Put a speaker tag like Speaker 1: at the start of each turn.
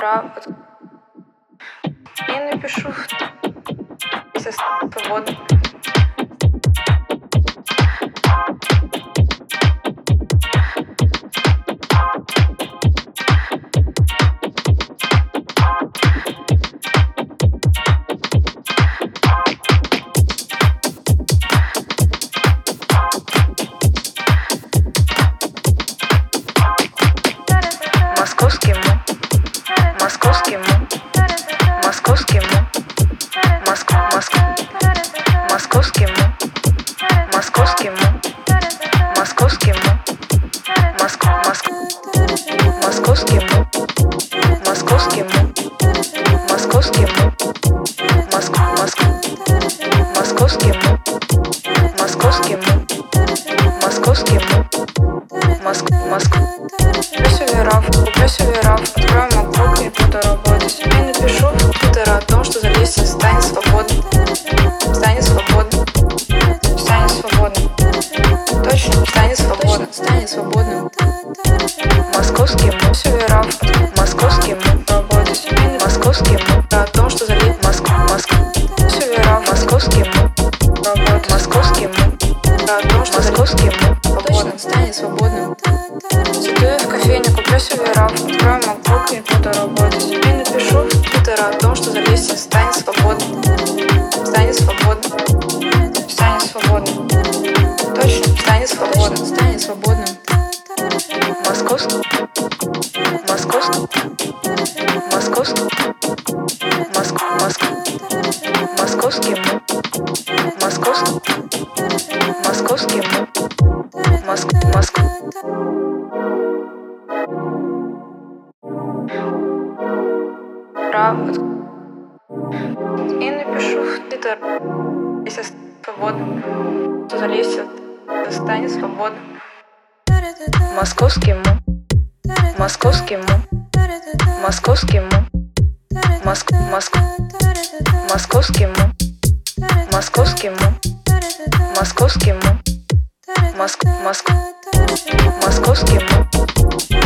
Speaker 1: правда. Я напишу, если свободно. Московский му, московский му, московский му, московский му, московский му, московский му, московский му, московский му, московский му, московский му, московский му, московский му, Куплю себе раф, открою MacBook и буду работать. Я напишу в Twitter о том, что залезть станет свободным. Станет свободным. Станет свободным. Точно, станет свободным. Станет свободным. Московский му, себе раф, московский му, работать. Московский му, о том, что залезть себе раф, московский му, работать. Московский му, о том, что московский му, точно, станет свободным. Сиду я в кофейне, куплю себе раф, открою MacBook и буду работать. Я напишу в Twitter о том, что залезть станет свободным. Станет свободным. Станет свободным. Точно, станет свободным. Станет свободным. Московский му, московский му, московский му, московский му, правда. И напишу в Twitter, если свободным, то залезть станет свободным. Московский му, московский му, московский му, московский му, московский му, московский му, московский му, московский му.